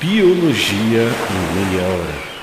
Biologia em Meia Hora.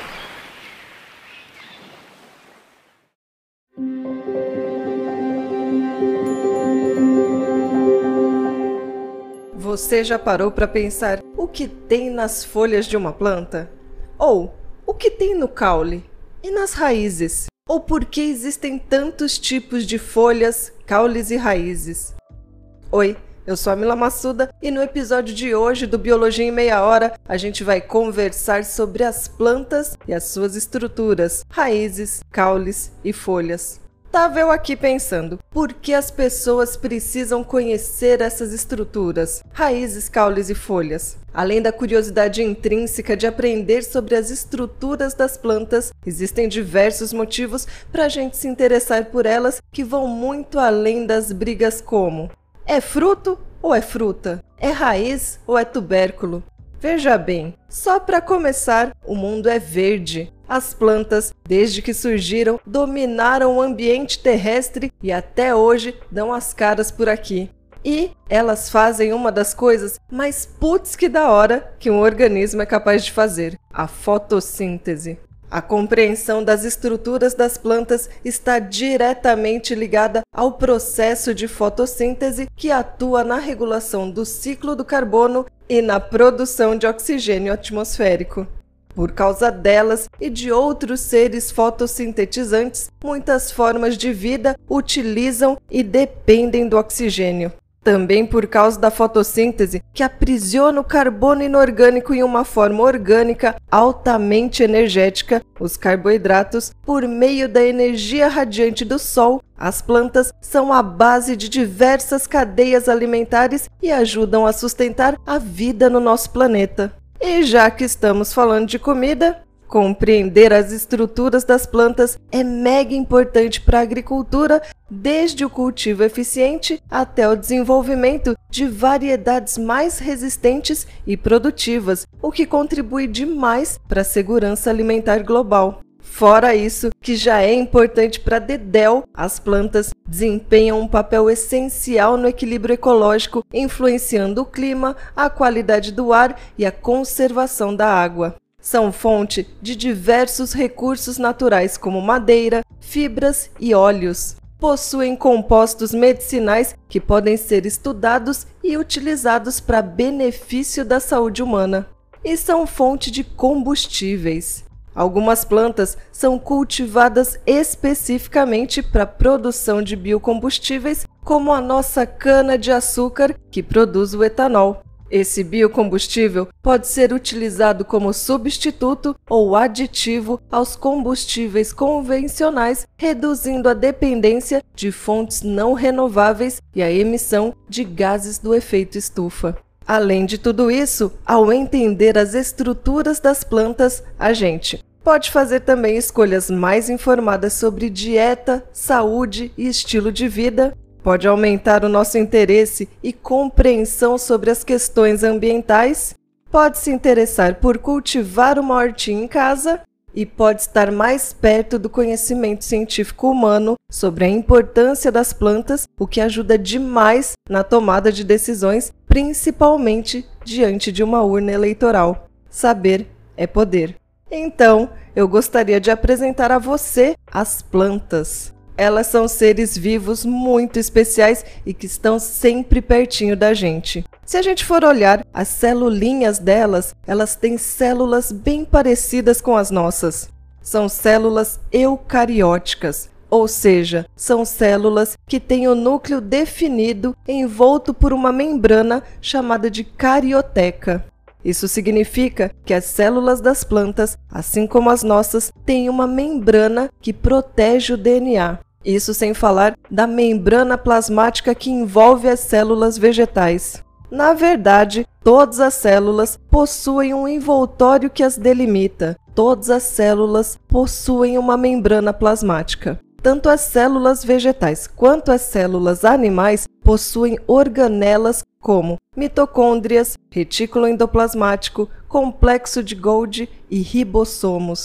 Você já parou para pensar o que tem nas folhas de uma planta? Ou o que tem no caule? E nas raízes? Ou por que existem tantos tipos de folhas, caules e raízes? Oi, eu sou a Mila Massuda e no episódio de hoje do Biologia em Meia Hora a gente vai conversar sobre as plantas e as suas estruturas, raízes, caules e folhas. Tava eu aqui pensando, por que as pessoas precisam conhecer essas estruturas, raízes, caules e folhas? Além da curiosidade intrínseca de aprender sobre as estruturas das plantas, existem diversos motivos para a gente se interessar por elas que vão muito além das brigas como: é fruto ou é fruta? É raiz ou é tubérculo? Veja bem, só para começar, o mundo é verde. As plantas, desde que surgiram, dominaram o ambiente terrestre e até hoje dão as caras por aqui. E elas fazem uma das coisas mais putz que da hora que um organismo é capaz de fazer: a fotossíntese. A compreensão das estruturas das plantas está diretamente ligada ao processo de fotossíntese que atua na regulação do ciclo do carbono e na produção de oxigênio atmosférico. Por causa delas e de outros seres fotossintetizantes, muitas formas de vida utilizam e dependem do oxigênio. Também por causa da fotossíntese, que aprisiona o carbono inorgânico em uma forma orgânica altamente energética, os carboidratos, por meio da energia radiante do Sol, as plantas são a base de diversas cadeias alimentares e ajudam a sustentar a vida no nosso planeta. E já que estamos falando de comida, compreender as estruturas das plantas é mega importante para a agricultura, desde o cultivo eficiente até o desenvolvimento de variedades mais resistentes e produtivas, o que contribui demais para a segurança alimentar global. Fora isso, que já é importante para dedéu, as plantas desempenham um papel essencial no equilíbrio ecológico, influenciando o clima, a qualidade do ar e a conservação da água. São fonte de diversos recursos naturais como madeira, fibras e óleos. Possuem compostos medicinais que podem ser estudados e utilizados para benefício da saúde humana. E são fonte de combustíveis. Algumas plantas são cultivadas especificamente para a produção de biocombustíveis, como a nossa cana-de-açúcar, que produz o etanol. Esse biocombustível pode ser utilizado como substituto ou aditivo aos combustíveis convencionais, reduzindo a dependência de fontes não renováveis e a emissão de gases do efeito estufa. Além de tudo isso, ao entender as estruturas das plantas, a gente pode fazer também escolhas mais informadas sobre dieta, saúde e estilo de vida. Pode aumentar o nosso interesse e compreensão sobre as questões ambientais, pode se interessar por cultivar uma hortinha em casa e pode estar mais perto do conhecimento científico humano sobre a importância das plantas, o que ajuda demais na tomada de decisões, principalmente diante de uma urna eleitoral. Saber é poder. Então, eu gostaria de apresentar a você as plantas. Elas são seres vivos muito especiais e que estão sempre pertinho da gente. Se a gente for olhar as celulinhas delas, elas têm células bem parecidas com as nossas. São células eucarióticas, ou seja, são células que têm o núcleo definido envolto por uma membrana chamada de carioteca. Isso significa que as células das plantas, assim como as nossas, têm uma membrana que protege o DNA. Isso sem falar da membrana plasmática que envolve as células vegetais. Na verdade, todas as células possuem um envoltório que as delimita. Todas as células possuem uma membrana plasmática. Tanto as células vegetais quanto as células animais possuem organelas como mitocôndrias, retículo endoplasmático, complexo de Golgi e ribossomos.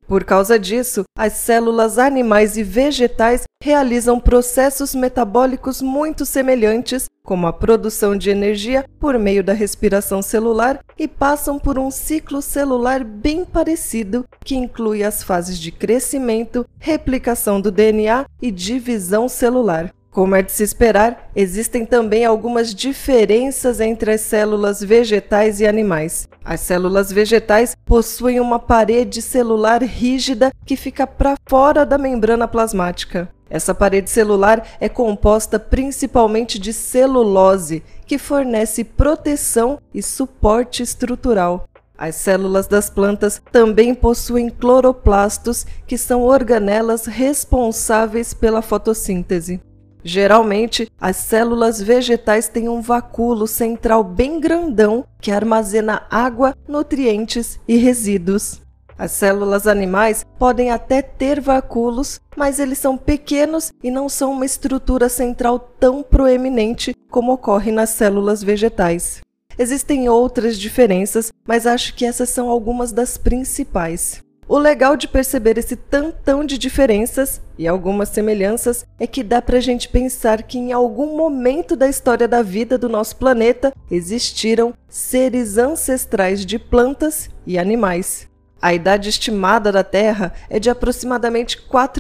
Por causa disso, as células animais e vegetais realizam processos metabólicos muito semelhantes, como a produção de energia por meio da respiração celular, e passam por um ciclo celular bem parecido, que inclui as fases de crescimento, replicação do DNA e divisão celular. Como é de se esperar, existem também algumas diferenças entre as células vegetais e animais. As células vegetais possuem uma parede celular rígida que fica para fora da membrana plasmática. Essa parede celular é composta principalmente de celulose, que fornece proteção e suporte estrutural. As células das plantas também possuem cloroplastos, que são organelas responsáveis pela fotossíntese. Geralmente, as células vegetais têm um vacúolo central bem grandão que armazena água, nutrientes e resíduos. As células animais podem até ter vacúolos, mas eles são pequenos e não são uma estrutura central tão proeminente como ocorre nas células vegetais. Existem outras diferenças, mas acho que essas são algumas das principais. O legal de perceber esse tantão de diferenças e algumas semelhanças é que dá pra gente pensar que em algum momento da história da vida do nosso planeta existiram seres ancestrais de plantas e animais. A idade estimada da Terra é de aproximadamente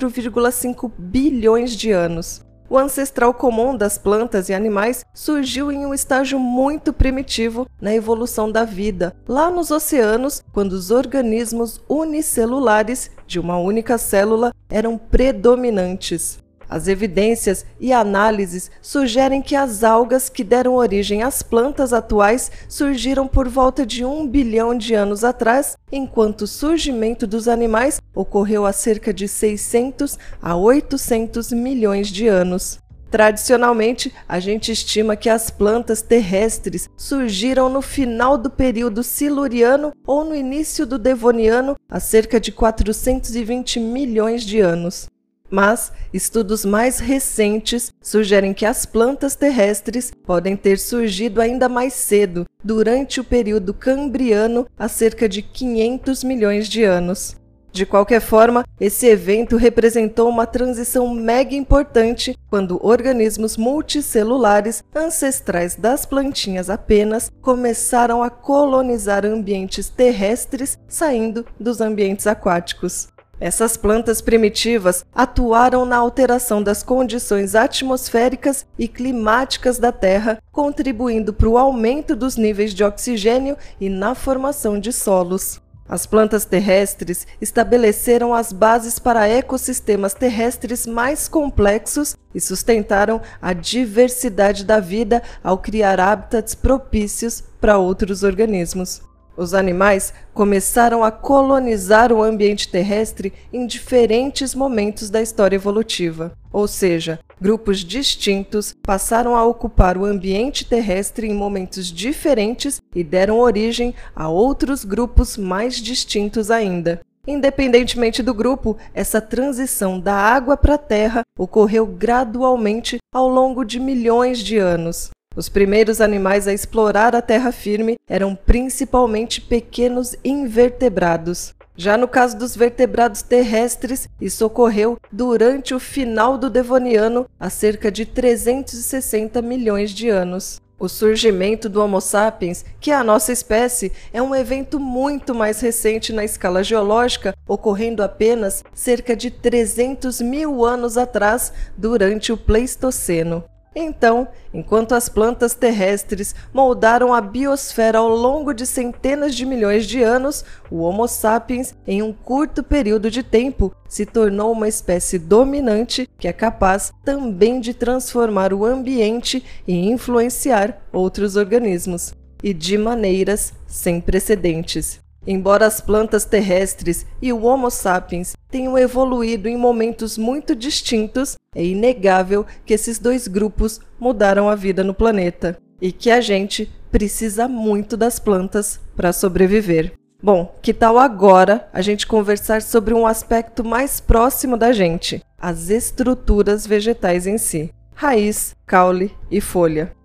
4,5 bilhões de anos. O ancestral comum das plantas e animais surgiu em um estágio muito primitivo na evolução da vida, lá nos oceanos, quando os organismos unicelulares de uma única célula eram predominantes. As evidências e análises sugerem que as algas que deram origem às plantas atuais surgiram por volta de 1 bilhão de anos atrás, enquanto o surgimento dos animais ocorreu há cerca de 600 a 800 milhões de anos. Tradicionalmente, a gente estima que as plantas terrestres surgiram no final do período siluriano ou no início do devoniano, há cerca de 420 milhões de anos. Mas estudos mais recentes sugerem que as plantas terrestres podem ter surgido ainda mais cedo, durante o período cambriano, há cerca de 500 milhões de anos. De qualquer forma, esse evento representou uma transição mega importante quando organismos multicelulares, ancestrais das plantinhas apenas, começaram a colonizar ambientes terrestres, saindo dos ambientes aquáticos. Essas plantas primitivas atuaram na alteração das condições atmosféricas e climáticas da Terra, contribuindo para o aumento dos níveis de oxigênio e na formação de solos. As plantas terrestres estabeleceram as bases para ecossistemas terrestres mais complexos e sustentaram a diversidade da vida ao criar hábitats propícios para outros organismos. Os animais começaram a colonizar o ambiente terrestre em diferentes momentos da história evolutiva, ou seja, grupos distintos passaram a ocupar o ambiente terrestre em momentos diferentes e deram origem a outros grupos mais distintos ainda. Independentemente do grupo, essa transição da água para a terra ocorreu gradualmente ao longo de milhões de anos. Os primeiros animais a explorar a terra firme eram principalmente pequenos invertebrados. Já no caso dos vertebrados terrestres, isso ocorreu durante o final do Devoniano, há cerca de 360 milhões de anos. O surgimento do Homo sapiens, que é a nossa espécie, é um evento muito mais recente na escala geológica, ocorrendo apenas cerca de 300 mil anos atrás, durante o Pleistoceno. Então, enquanto as plantas terrestres moldaram a biosfera ao longo de centenas de milhões de anos, o Homo sapiens, em um curto período de tempo, se tornou uma espécie dominante que é capaz também de transformar o ambiente e influenciar outros organismos, e de maneiras sem precedentes. Embora as plantas terrestres e o Homo sapiens tenham evoluído em momentos muito distintos, é inegável que esses dois grupos mudaram a vida no planeta e que a gente precisa muito das plantas para sobreviver. Bom, que tal agora a gente conversar sobre um aspecto mais próximo da gente, as estruturas vegetais em si, raiz, caule e folha.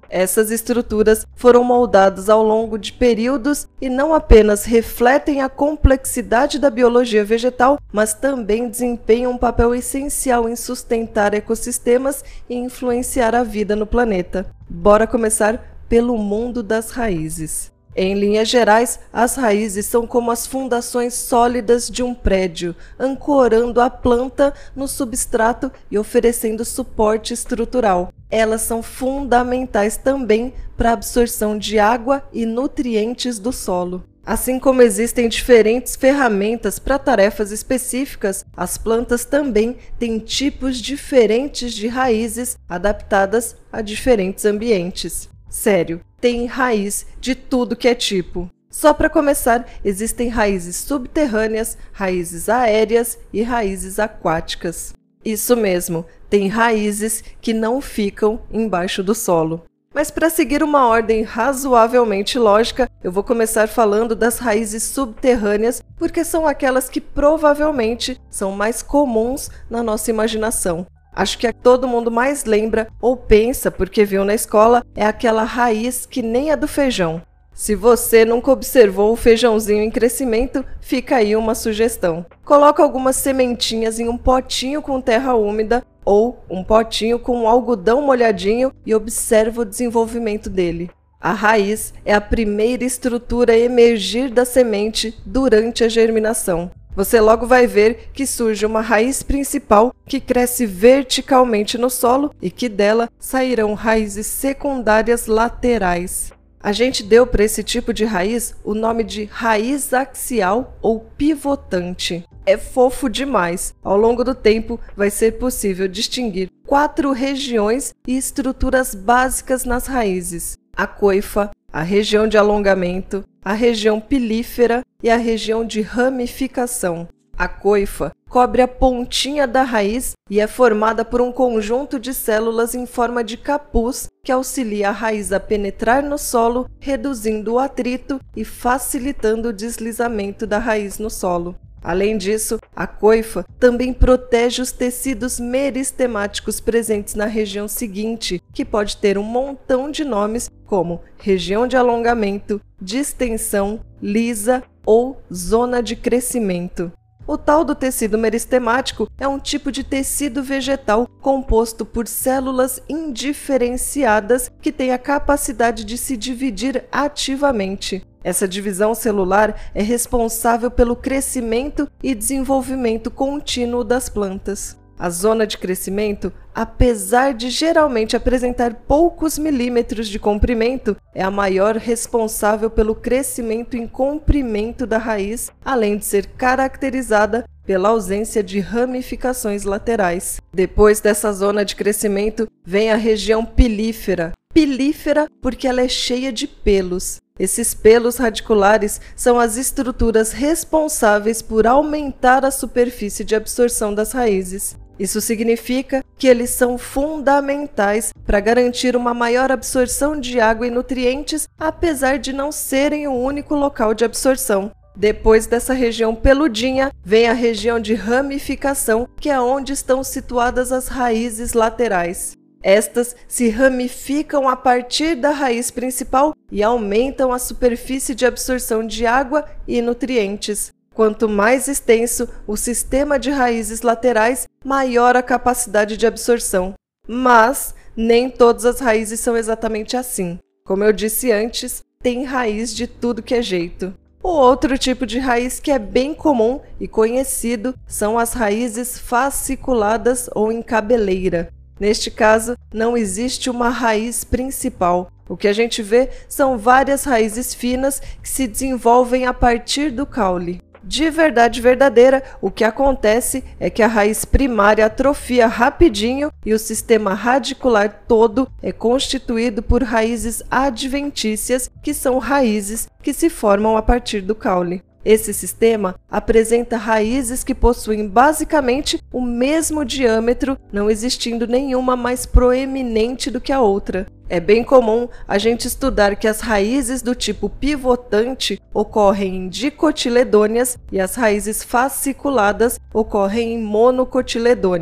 Essas estruturas foram moldadas ao longo de períodos e não apenas refletem a complexidade da biologia vegetal, mas também desempenham um papel essencial em sustentar ecossistemas e influenciar a vida no planeta. Bora começar pelo mundo das raízes. Em linhas gerais, as raízes são como as fundações sólidas de um prédio, ancorando a planta no substrato e oferecendo suporte estrutural. Elas são fundamentais também para a absorção de água e nutrientes do solo. Assim como existem diferentes ferramentas para tarefas específicas, as plantas também têm tipos diferentes de raízes adaptadas a diferentes ambientes. Sério, tem raiz de tudo que é tipo. Só para começar, existem raízes subterrâneas, raízes aéreas e raízes aquáticas. Isso mesmo, tem raízes que não ficam embaixo do solo. Mas para seguir uma ordem razoavelmente lógica, eu vou começar falando das raízes subterrâneas, porque são aquelas que provavelmente são mais comuns na nossa imaginação. Acho que a que todo mundo mais lembra ou pensa porque viu na escola é aquela raiz que nem é do feijão. Se você nunca observou o feijãozinho em crescimento, fica aí uma sugestão. Coloca algumas sementinhas em um potinho com terra úmida ou um potinho com algodão molhadinho e observa o desenvolvimento dele. A raiz é a primeira estrutura a emergir da semente durante a germinação. Você logo vai ver que surge uma raiz principal que cresce verticalmente no solo e que dela sairão raízes secundárias laterais. A gente deu para esse tipo de raiz o nome de raiz axial ou pivotante. É fofo demais. Ao longo do tempo, vai ser possível distinguir 4 regiões e estruturas básicas nas raízes: a coifa, a região de alongamento, a região pilífera e a região de ramificação. A coifa cobre a pontinha da raiz e é formada por um conjunto de células em forma de capuz que auxilia a raiz a penetrar no solo, reduzindo o atrito e facilitando o deslizamento da raiz no solo. Além disso, a coifa também protege os tecidos meristemáticos presentes na região seguinte, que pode ter um montão de nomes como região de alongamento, distensão, lisa ou zona de crescimento. O tal do tecido meristemático é um tipo de tecido vegetal composto por células indiferenciadas que tem a capacidade de se dividir ativamente. Essa divisão celular é responsável pelo crescimento e desenvolvimento contínuo das plantas. A zona de crescimento, apesar de geralmente apresentar poucos milímetros de comprimento, é a maior responsável pelo crescimento em comprimento da raiz, além de ser caracterizada pela ausência de ramificações laterais. Depois dessa zona de crescimento, vem a região pilífera. Pilífera porque ela é cheia de pelos. Esses pelos radiculares são as estruturas responsáveis por aumentar a superfície de absorção das raízes. Isso significa que eles são fundamentais para garantir uma maior absorção de água e nutrientes, apesar de não serem o único local de absorção. Depois dessa região peludinha, vem a região de ramificação, que é onde estão situadas as raízes laterais. Estas se ramificam a partir da raiz principal e aumentam a superfície de absorção de água e nutrientes. Quanto mais extenso o sistema de raízes laterais, maior a capacidade de absorção. Mas nem todas as raízes são exatamente assim. Como eu disse antes, tem raiz de tudo que é jeito. O outro tipo de raiz que é bem comum e conhecido são as raízes fasciculadas ou em cabeleira. Neste caso, não existe uma raiz principal. O que a gente vê são várias raízes finas que se desenvolvem a partir do caule. De verdade verdadeira, o que acontece é que a raiz primária atrofia rapidinho e o sistema radicular todo é constituído por raízes adventícias, que são raízes que se formam a partir do caule. Esse sistema apresenta raízes que possuem basicamente o mesmo diâmetro, não existindo nenhuma mais proeminente do que a outra. É bem comum a gente estudar que as raízes do tipo pivotante ocorrem em dicotiledôneas e as raízes fasciculadas ocorrem em monocotiledôneas.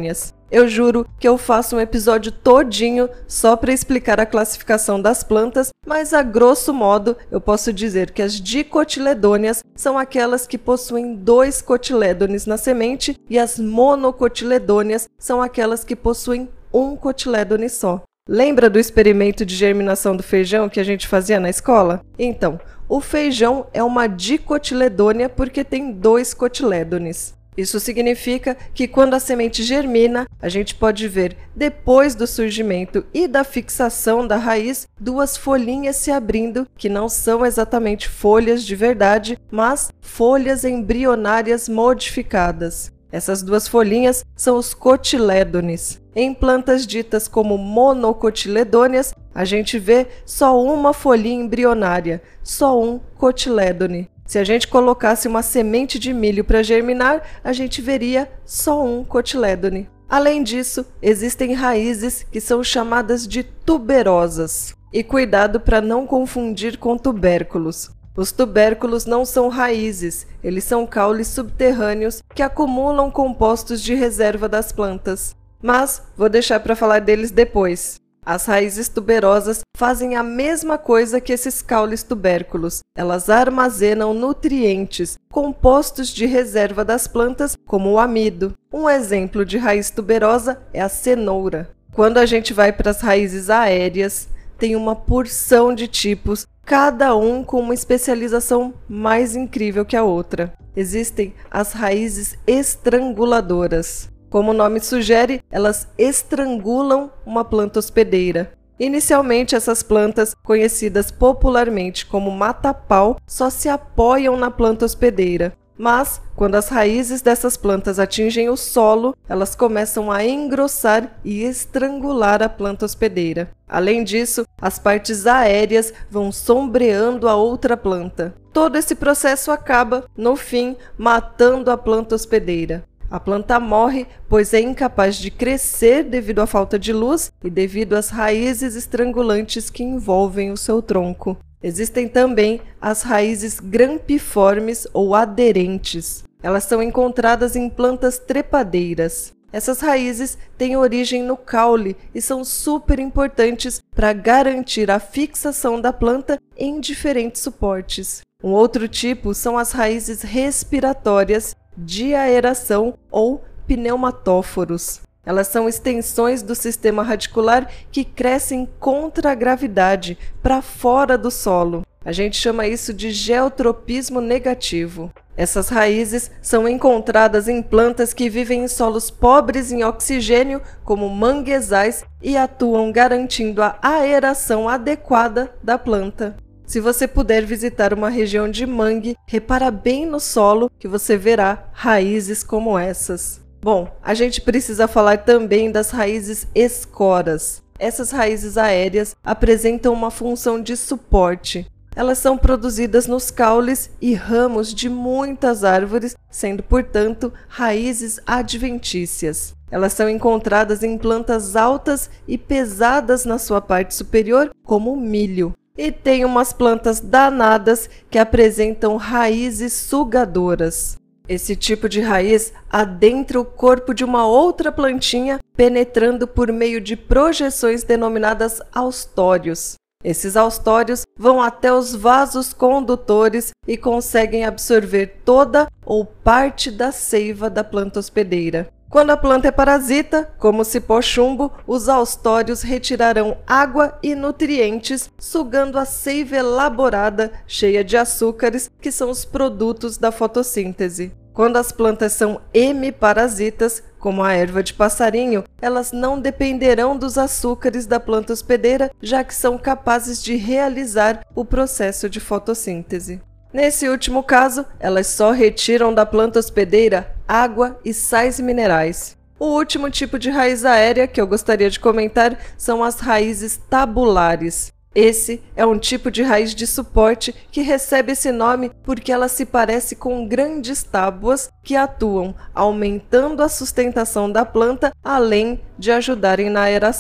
Eu juro que eu faço um episódio todinho só para explicar a classificação das plantas, mas a grosso modo eu posso dizer que as dicotiledôneas são aquelas que possuem 2 cotilédones na semente e as monocotiledôneas são aquelas que possuem 1 cotilédone só. Lembra do experimento de germinação do feijão que a gente fazia na escola? Então, o feijão é uma dicotiledônea porque tem 2 cotilédones. Isso significa que quando a semente germina, a gente pode ver, depois do surgimento e da fixação da raiz, 2 folhinhas se abrindo, que não são exatamente folhas de verdade, mas folhas embrionárias modificadas. Essas 2 folhinhas são os cotilédones. Em plantas ditas como monocotiledôneas, a gente vê só uma folhinha embrionária, só um cotilédone. Se a gente colocasse uma semente de milho para germinar, a gente veria só um cotilédone. Além disso, existem raízes que são chamadas de tuberosas. E cuidado para não confundir com tubérculos. Os tubérculos não são raízes, eles são caules subterrâneos que acumulam compostos de reserva das plantas. Mas vou deixar para falar deles depois. As raízes tuberosas fazem a mesma coisa que esses caules tubérculos. Elas armazenam nutrientes, compostos de reserva das plantas, como o amido. Um exemplo de raiz tuberosa é a cenoura. Quando a gente vai para as raízes aéreas, tem uma porção de tipos, cada um com uma especialização mais incrível que a outra. Existem as raízes estranguladoras. Como o nome sugere, elas estrangulam uma planta hospedeira. Inicialmente, essas plantas, conhecidas popularmente como mata-pau, só se apoiam na planta hospedeira. Mas, quando as raízes dessas plantas atingem o solo, elas começam a engrossar e estrangular a planta hospedeira. Além disso, as partes aéreas vão sombreando a outra planta. Todo esse processo acaba, no fim, matando a planta hospedeira. A planta morre, pois é incapaz de crescer devido à falta de luz e devido às raízes estrangulantes que envolvem o seu tronco. Existem também as raízes grampiformes ou aderentes. Elas são encontradas em plantas trepadeiras. Essas raízes têm origem no caule e são super importantes para garantir a fixação da planta em diferentes suportes. Um outro tipo são as raízes respiratórias de aeração ou pneumatóforos. Elas são extensões do sistema radicular que crescem contra a gravidade, para fora do solo. A gente chama isso de geotropismo negativo. Essas raízes são encontradas em plantas que vivem em solos pobres em oxigênio, como manguezais, e atuam garantindo a aeração adequada da planta. Se você puder visitar uma região de mangue, repara bem no solo que você verá raízes como essas. Bom, a gente precisa falar também das raízes escoras. Essas raízes aéreas apresentam uma função de suporte. Elas são produzidas nos caules e ramos de muitas árvores, sendo, portanto, raízes adventícias. Elas são encontradas em plantas altas e pesadas na sua parte superior, como o milho. E tem umas plantas danadas que apresentam raízes sugadoras. Esse tipo de raiz adentra o corpo de uma outra plantinha, penetrando por meio de projeções denominadas austórios. Esses austórios vão até os vasos condutores e conseguem absorver toda ou parte da seiva da planta hospedeira. Quando a planta é parasita, como o cipó-chumbo, os austórios retirarão água e nutrientes, sugando a seiva elaborada, cheia de açúcares, que são os produtos da fotossíntese. Quando as plantas são hemiparasitas, como a erva de passarinho, elas não dependerão dos açúcares da planta hospedeira, já que são capazes de realizar o processo de fotossíntese. Nesse último caso, elas só retiram da planta hospedeira água e sais minerais. O último tipo de raiz aérea que eu gostaria de comentar são as raízes tabulares. Esse é um tipo de raiz de suporte que recebe esse nome porque ela se parece com grandes tábuas que atuam aumentando a sustentação da planta, além de ajudarem na aeração.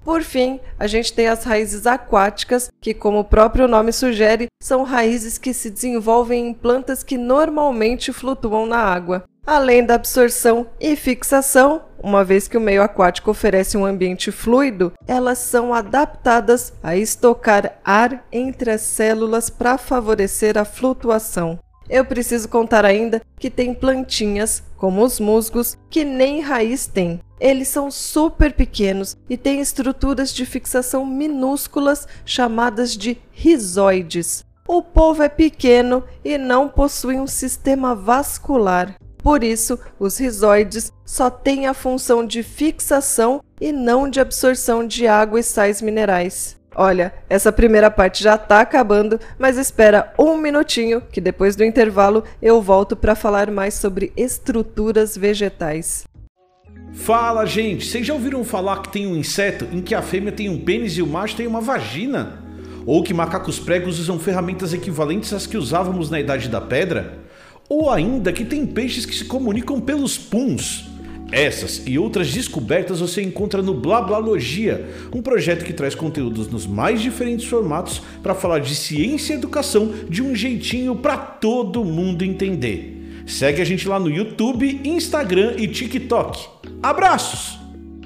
Por fim, a gente tem as raízes aquáticas, que, como o próprio nome sugere, são raízes que se desenvolvem em plantas que normalmente flutuam na água. Além da absorção e fixação, uma vez que o meio aquático oferece um ambiente fluido, elas são adaptadas a estocar ar entre as células para favorecer a flutuação. Eu preciso contar ainda que tem plantinhas, como os musgos, que nem raiz têm. Eles são super pequenos e têm estruturas de fixação minúsculas chamadas de rizoides. O polvo é pequeno e não possui um sistema vascular. Por isso, os rizoides só têm a função de fixação e não de absorção de água e sais minerais. Olha, essa primeira parte já está acabando, mas espera um minutinho que depois do intervalo eu volto para falar mais sobre estruturas vegetais. Fala, gente! Vocês já ouviram falar que tem um inseto em que a fêmea tem um pênis e o macho tem uma vagina? Ou que macacos pregos usam ferramentas equivalentes às que usávamos na Idade da Pedra? Ou ainda que tem peixes que se comunicam pelos puns? Essas e outras descobertas você encontra no Blablalogia, um projeto que traz conteúdos nos mais diferentes formatos para falar de ciência e educação de um jeitinho para todo mundo entender. Segue a gente lá no YouTube, Instagram e TikTok. Abraços!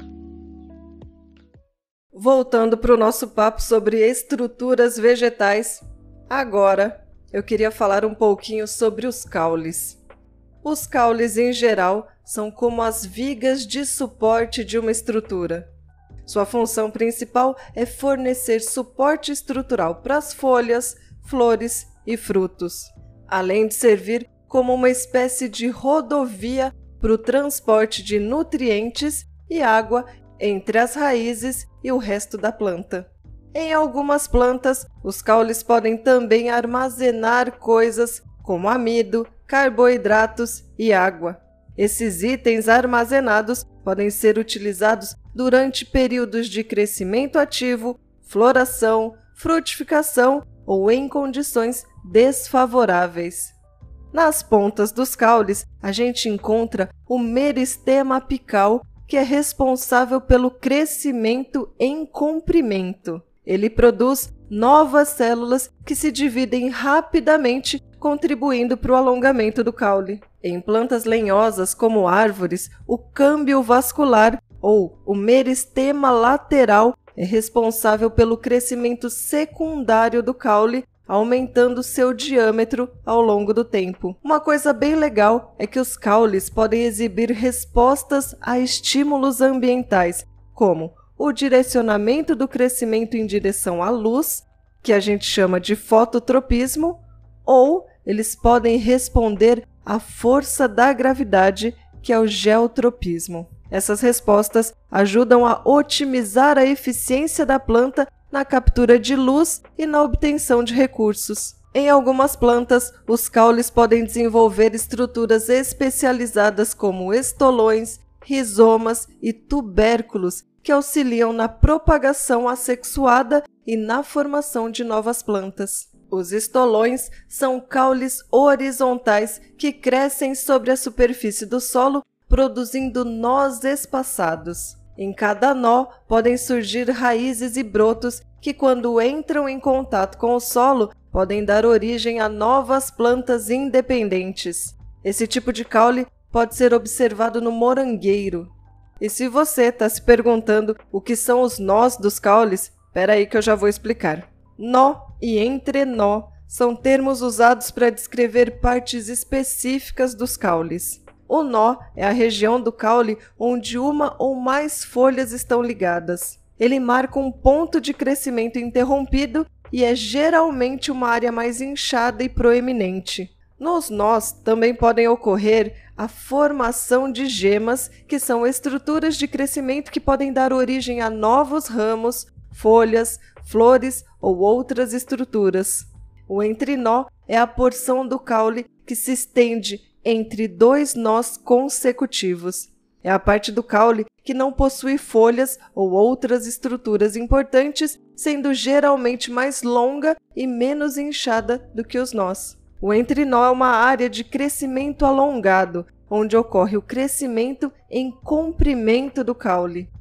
Voltando para o nosso papo sobre estruturas vegetais, agora eu queria falar um pouquinho sobre os caules. Os caules, em geral, são como as vigas de suporte de uma estrutura. Sua função principal é fornecer suporte estrutural para as folhas, flores e frutos, além de servir como uma espécie de rodovia para o transporte de nutrientes e água entre as raízes e o resto da planta. Em algumas plantas, os caules podem também armazenar coisas como amido, carboidratos e água. Esses itens armazenados podem ser utilizados durante períodos de crescimento ativo, floração, frutificação ou em condições desfavoráveis. Nas pontas dos caules, a gente encontra o meristema apical, que é responsável pelo crescimento em comprimento. Ele produz novas células que se dividem rapidamente, contribuindo para o alongamento do caule. Em plantas lenhosas, como árvores, o câmbio vascular, ou o meristema lateral, é responsável pelo crescimento secundário do caule, aumentando seu diâmetro ao longo do tempo. Uma coisa bem legal é que os caules podem exibir respostas a estímulos ambientais, como o direcionamento do crescimento em direção à luz, que a gente chama de fototropismo, ou eles podem responder à força da gravidade, que é o geotropismo. Essas respostas ajudam a otimizar a eficiência da planta na captura de luz e na obtenção de recursos. Em algumas plantas, os caules podem desenvolver estruturas especializadas como estolões, rizomas e tubérculos, que auxiliam na propagação assexuada e na formação de novas plantas. Os estolões são caules horizontais que crescem sobre a superfície do solo, produzindo nós espaçados. Em cada nó podem surgir raízes e brotos que, quando entram em contato com o solo, podem dar origem a novas plantas independentes. Esse tipo de caule pode ser observado no morangueiro. E se você está se perguntando o que são os nós dos caules, espera aí que eu já vou explicar. Nó e entrenó são termos usados para descrever partes específicas dos caules. O nó é a região do caule onde uma ou mais folhas estão ligadas. Ele marca um ponto de crescimento interrompido e é geralmente uma área mais inchada e proeminente. Nos nós também podem ocorrer a formação de gemas, que são estruturas de crescimento que podem dar origem a novos ramos, folhas, flores ou outras estruturas. O entrenó é a porção do caule que se estende entre dois nós consecutivos. É a parte do caule que não possui folhas ou outras estruturas importantes, sendo geralmente mais longa e menos inchada do que os nós. O entrenó é uma área de crescimento alongado, onde ocorre o crescimento em comprimento do caule.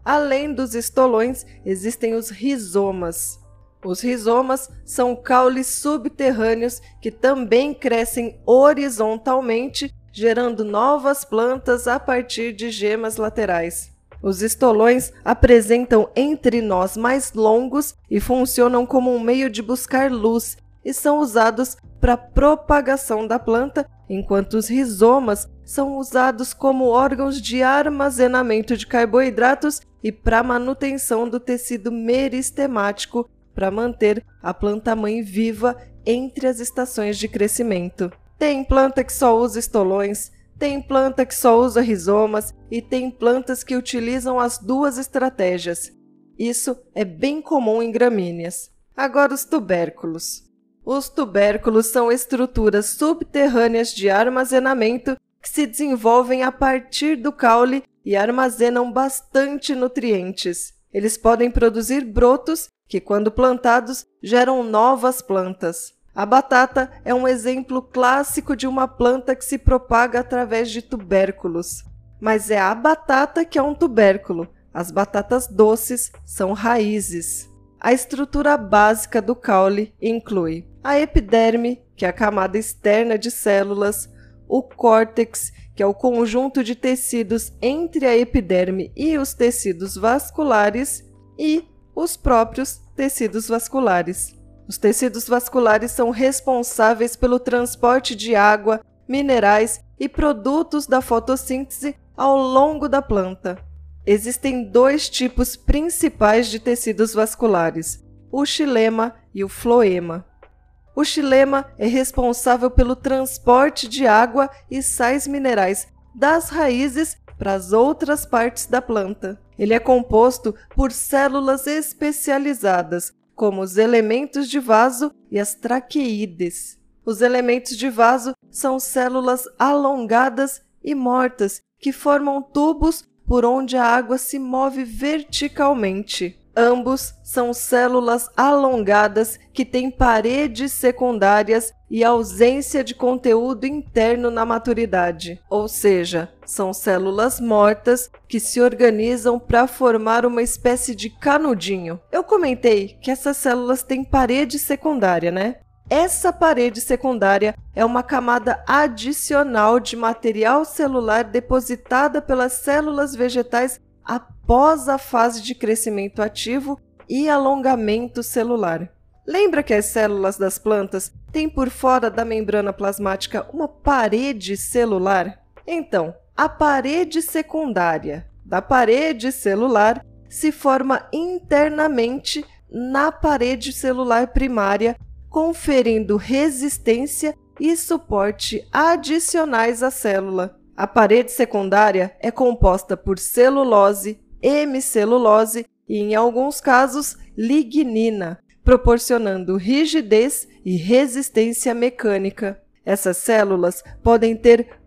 Além dos estolões, existem os rizomas. Os rizomas são caules subterrâneos que também crescem horizontalmente, gerando novas plantas a partir de gemas laterais. Os estolões apresentam entrinós mais longos e funcionam como um meio de buscar luz e são usados para a propagação da planta, enquanto os rizomas são usados como órgãos de armazenamento de carboidratos e para manutenção do tecido meristemático para manter a planta-mãe viva entre as estações de crescimento. Tem planta que só usa estolões, tem planta que só usa rizomas e tem plantas que utilizam as duas estratégias. Isso é bem comum em gramíneas. Agora os tubérculos. Os tubérculos são estruturas subterrâneas de armazenamento que se desenvolvem a partir do caule e armazenam bastante nutrientes. Eles podem produzir brotos que, quando plantados, geram novas plantas. A batata é um exemplo clássico de uma planta que se propaga através de tubérculos. Mas é a batata que é um tubérculo. As batatas doces são raízes. A estrutura básica do caule inclui a epiderme, que é a camada externa de células, o córtex, que é o conjunto de tecidos entre a epiderme e os tecidos vasculares, e os próprios tecidos vasculares. Os tecidos vasculares são responsáveis pelo transporte de água, minerais e produtos da fotossíntese ao longo da planta. Existem dois tipos principais de tecidos vasculares, o xilema e o floema. O xilema é responsável pelo transporte de água e sais minerais das raízes para as outras partes da planta. Ele é composto por células especializadas, como os elementos de vaso e as traqueídes. Os elementos de vaso são células alongadas e mortas que formam tubos por onde a água se move verticalmente. Ambos são células alongadas que têm paredes secundárias e ausência de conteúdo interno na maturidade, ou seja, são células mortas que se organizam para formar uma espécie de canudinho. Eu comentei que essas células têm parede secundária, né? Essa parede secundária é uma camada adicional de material celular depositada pelas células vegetais após a fase de crescimento ativo e alongamento celular. Lembra que as células das plantas têm por fora da membrana plasmática uma parede celular? Então, a parede secundária da parede celular se forma internamente na parede celular primária, conferindo resistência e suporte adicionais à célula. A parede secundária é composta por celulose, hemicelulose e, em alguns casos, lignina, proporcionando rigidez e resistência mecânica. Essas células podem ter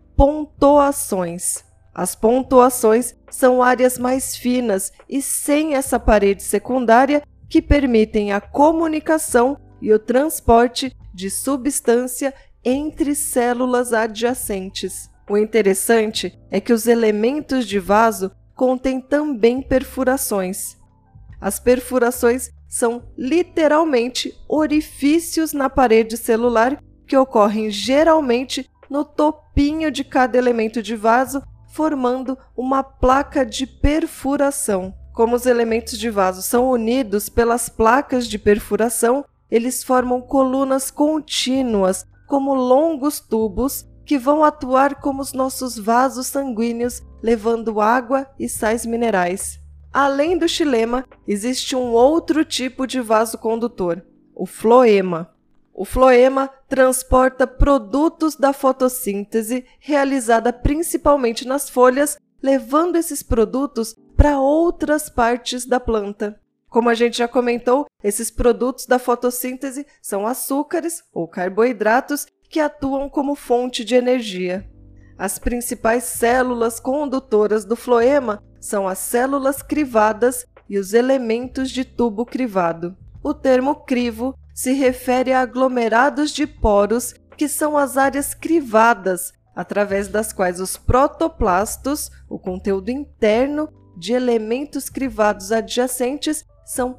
pontoações. As pontoações são áreas mais finas e sem essa parede secundária que permitem a comunicação e o transporte de substância entre células adjacentes. O interessante é que os elementos de vaso contêm também perfurações. As perfurações são literalmente orifícios na parede celular que ocorrem geralmente no topinho de cada elemento de vaso, formando uma placa de perfuração. Como os elementos de vaso são unidos pelas placas de perfuração, eles formam colunas contínuas, como longos tubos, que vão atuar como os nossos vasos sanguíneos, levando água e sais minerais. Além do xilema, existe um outro tipo de vaso condutor, o floema. O floema transporta produtos da fotossíntese, realizada principalmente nas folhas, levando esses produtos para outras partes da planta. Como a gente já comentou, esses produtos da fotossíntese são açúcares ou carboidratos que atuam como fonte de energia. As principais células condutoras do floema são as células crivadas e os elementos de tubo crivado. O termo crivo se refere a aglomerados de poros, que são as áreas crivadas, através das quais os protoplastos, o conteúdo interno, de elementos crivados adjacentes são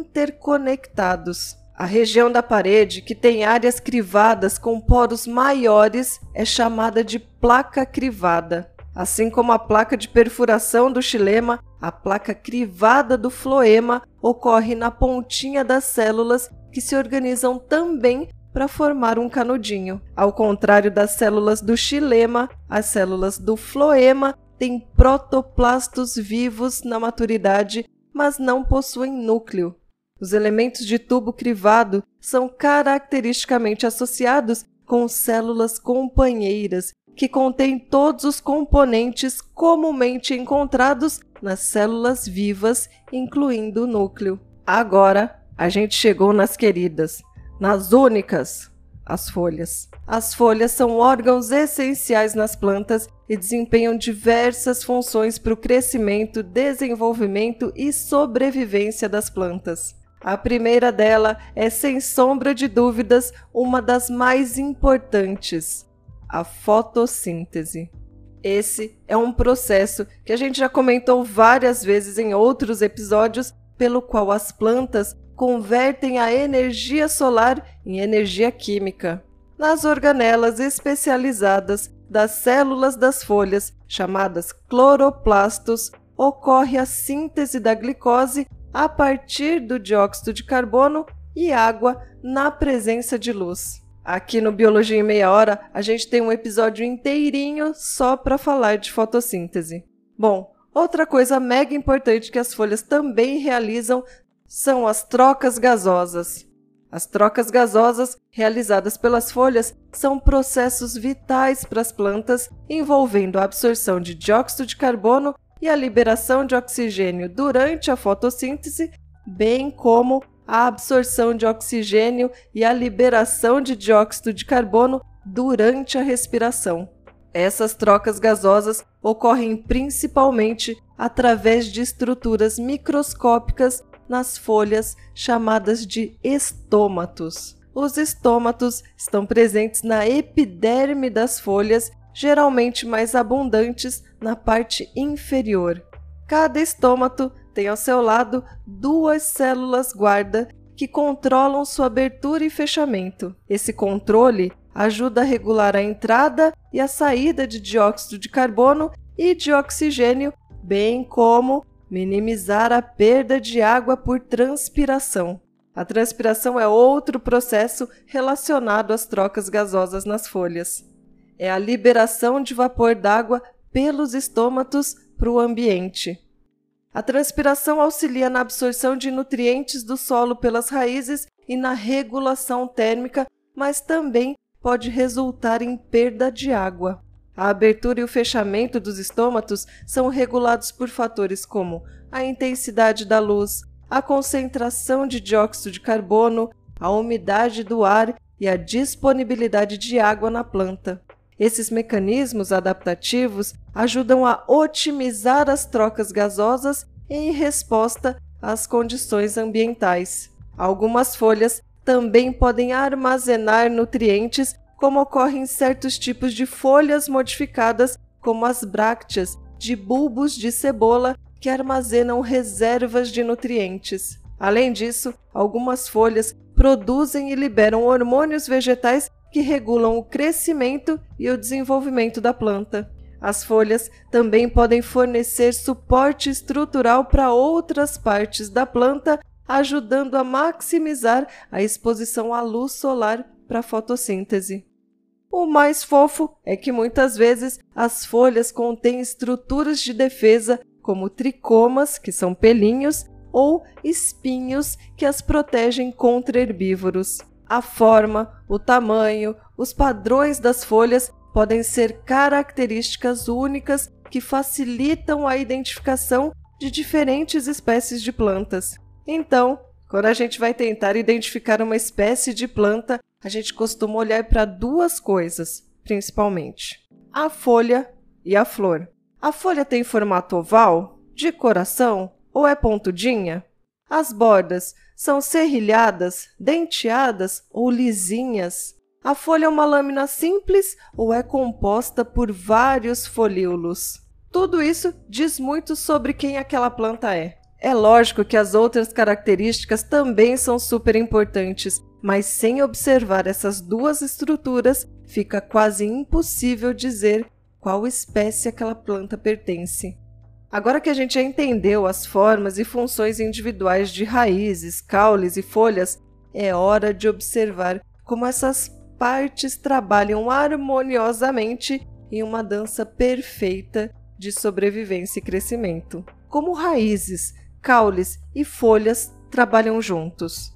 interconectados. A região da parede que tem áreas crivadas com poros maiores é chamada de placa crivada. Assim como a placa de perfuração do xilema, a placa crivada do floema ocorre na pontinha das células que se organizam também para formar um canudinho. Ao contrário das células do xilema, as células do floema têm protoplastos vivos na maturidade, mas não possuem núcleo. Os elementos de tubo crivado são caracteristicamente associados com células companheiras, que contêm todos os componentes comumente encontrados nas células vivas, incluindo o núcleo. Agora, a gente chegou nas queridas, nas únicas, as folhas. As folhas são órgãos essenciais nas plantas e desempenham diversas funções para o crescimento, desenvolvimento e sobrevivência das plantas. A primeira dela é, sem sombra de dúvidas, uma das mais importantes: a fotossíntese. Esse é um processo que a gente já comentou várias vezes em outros episódios, pelo qual as plantas convertem a energia solar em energia química. Nas organelas especializadas das células das folhas, chamadas cloroplastos, ocorre a síntese da glicose a partir do dióxido de carbono e água na presença de luz. Aqui no Biologia em Meia Hora, a gente tem um episódio inteirinho só para falar de fotossíntese. Bom, outra coisa mega importante que as folhas também realizam são as trocas gasosas. As trocas gasosas realizadas pelas folhas são processos vitais para as plantas, envolvendo a absorção de dióxido de carbono e a liberação de oxigênio durante a fotossíntese, bem como a absorção de oxigênio e a liberação de dióxido de carbono durante a respiração. Essas trocas gasosas ocorrem principalmente através de estruturas microscópicas nas folhas chamadas de estômatos. Os estômatos estão presentes na epiderme das folhas, geralmente mais abundantes na parte inferior. Cada estômato tem ao seu lado duas células guarda que controlam sua abertura e fechamento. Esse controle ajuda a regular a entrada e a saída de dióxido de carbono e de oxigênio, bem como minimizar a perda de água por transpiração. A transpiração é outro processo relacionado às trocas gasosas nas folhas. É a liberação de vapor d'água pelos estômatos para o ambiente. A transpiração auxilia na absorção de nutrientes do solo pelas raízes e na regulação térmica, mas também pode resultar em perda de água. A abertura e o fechamento dos estômatos são regulados por fatores como a intensidade da luz, a concentração de dióxido de carbono, a umidade do ar e a disponibilidade de água na planta. Esses mecanismos adaptativos ajudam a otimizar as trocas gasosas em resposta às condições ambientais. Algumas folhas também podem armazenar nutrientes, como ocorre em certos tipos de folhas modificadas, como as brácteas de bulbos de cebola, que armazenam reservas de nutrientes. Além disso, algumas folhas produzem e liberam hormônios vegetais que regulam o crescimento e o desenvolvimento da planta. As folhas também podem fornecer suporte estrutural para outras partes da planta, ajudando a maximizar a exposição à luz solar para a fotossíntese. O mais fofo é que muitas vezes as folhas contêm estruturas de defesa, como tricomas, que são pelinhos, ou espinhos que as protegem contra herbívoros. A forma, o tamanho, os padrões das folhas podem ser características únicas que facilitam a identificação de diferentes espécies de plantas. Então, quando a gente vai tentar identificar uma espécie de planta, a gente costuma olhar para duas coisas, principalmente: a folha e a flor. A folha tem formato oval, de coração ou é pontudinha? As bordas são serrilhadas, denteadas ou lisinhas? A folha é uma lâmina simples ou é composta por vários folíolos? Tudo isso diz muito sobre quem aquela planta é. É lógico que as outras características também são super importantes, mas sem observar essas duas estruturas, fica quase impossível dizer qual espécie aquela planta pertence. Agora que a gente já entendeu as formas e funções individuais de raízes, caules e folhas, é hora de observar como essas partes trabalham harmoniosamente em uma dança perfeita de sobrevivência e crescimento. Como raízes, caules e folhas trabalham juntos.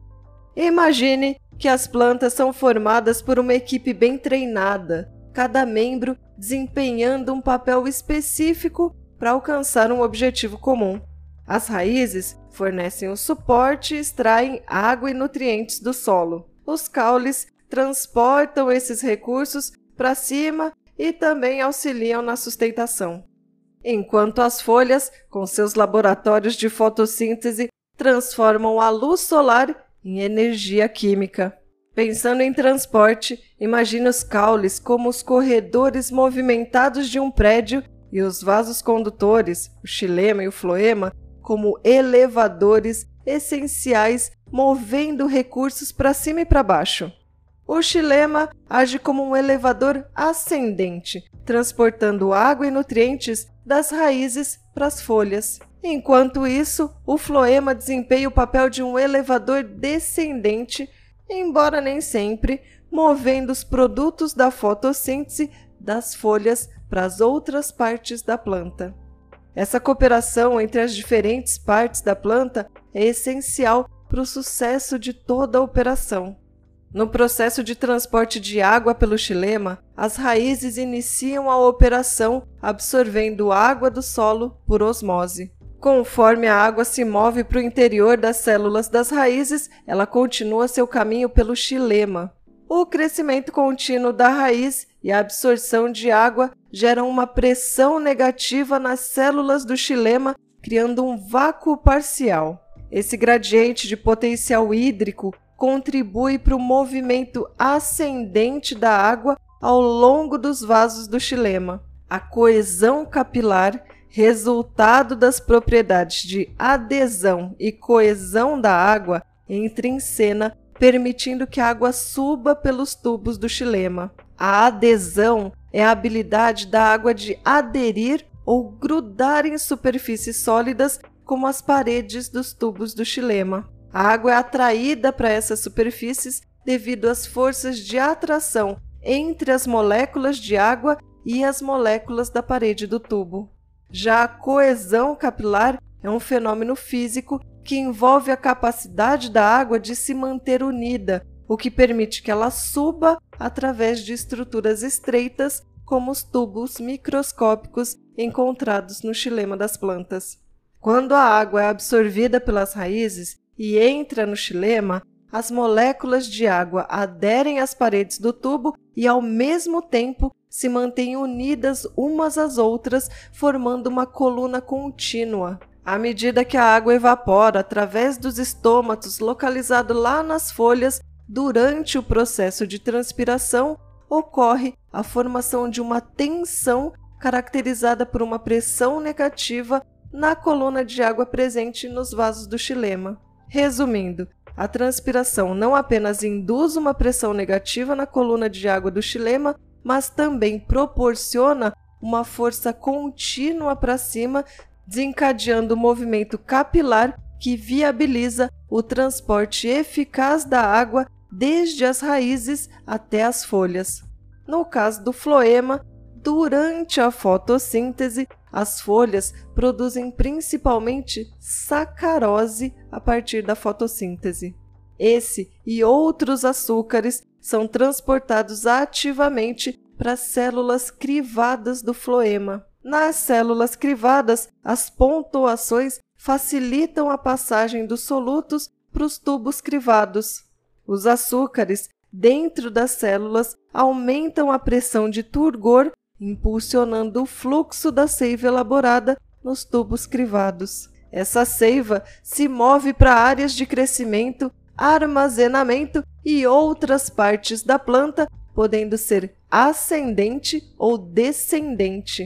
Imagine que as plantas são formadas por uma equipe bem treinada, cada membro desempenhando um papel específico para alcançar um objetivo comum. As raízes fornecem o suporte e extraem água e nutrientes do solo. Os caules transportam esses recursos para cima e também auxiliam na sustentação. Enquanto as folhas, com seus laboratórios de fotossíntese, transformam a luz solar em energia química. Pensando em transporte, imagine os caules como os corredores movimentados de um prédio e os vasos condutores, o xilema e o floema, como elevadores essenciais movendo recursos para cima e para baixo. O xilema age como um elevador ascendente, transportando água e nutrientes das raízes para as folhas. Enquanto isso, o floema desempenha o papel de um elevador descendente, embora nem sempre, movendo os produtos da fotossíntese das folhas para as outras partes da planta. Essa cooperação entre as diferentes partes da planta é essencial para o sucesso de toda a operação. No processo de transporte de água pelo xilema, as raízes iniciam a operação absorvendo água do solo por osmose. Conforme a água se move para o interior das células das raízes, ela continua seu caminho pelo xilema. O crescimento contínuo da raiz e a absorção de água geram uma pressão negativa nas células do xilema, criando um vácuo parcial. Esse gradiente de potencial hídrico contribui para o movimento ascendente da água ao longo dos vasos do xilema. A coesão capilar, resultado das propriedades de adesão e coesão da água, entra em cena, permitindo que a água suba pelos tubos do xilema. A adesão é a habilidade da água de aderir ou grudar em superfícies sólidas, como as paredes dos tubos do xilema. A água é atraída para essas superfícies devido às forças de atração entre as moléculas de água e as moléculas da parede do tubo. Já a coesão capilar é um fenômeno físico que envolve a capacidade da água de se manter unida, o que permite que ela suba através de estruturas estreitas, como os tubos microscópicos encontrados no xilema das plantas. Quando a água é absorvida pelas raízes e entra no xilema, as moléculas de água aderem às paredes do tubo e, ao mesmo tempo, se mantêm unidas umas às outras, formando uma coluna contínua. À medida que a água evapora através dos estômatos localizados lá nas folhas, durante o processo de transpiração, ocorre a formação de uma tensão caracterizada por uma pressão negativa na coluna de água presente nos vasos do xilema. Resumindo, a transpiração não apenas induz uma pressão negativa na coluna de água do xilema, mas também proporciona uma força contínua para cima, desencadeando o movimento capilar que viabiliza o transporte eficaz da água desde as raízes até as folhas. No caso do floema, durante a fotossíntese, as folhas produzem principalmente sacarose a partir da fotossíntese. Esse e outros açúcares são transportados ativamente para as células crivadas do floema. Nas células crivadas, as pontuações facilitam a passagem dos solutos para os tubos crivados. Os açúcares dentro das células aumentam a pressão de turgor, impulsionando o fluxo da seiva elaborada nos tubos crivados. Essa seiva se move para áreas de crescimento, armazenamento e outras partes da planta, podendo ser ascendente ou descendente.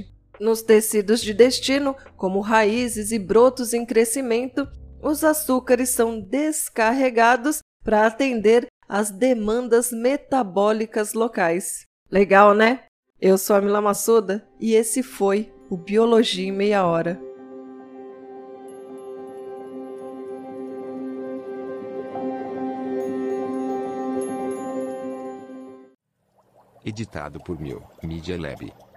Nos tecidos de destino, como raízes e brotos em crescimento, os açúcares são descarregados para atender às demandas metabólicas locais. Legal, né? Eu sou a Mila Massuda e esse foi o Biologia em Meia Hora. Editado por Media Lab.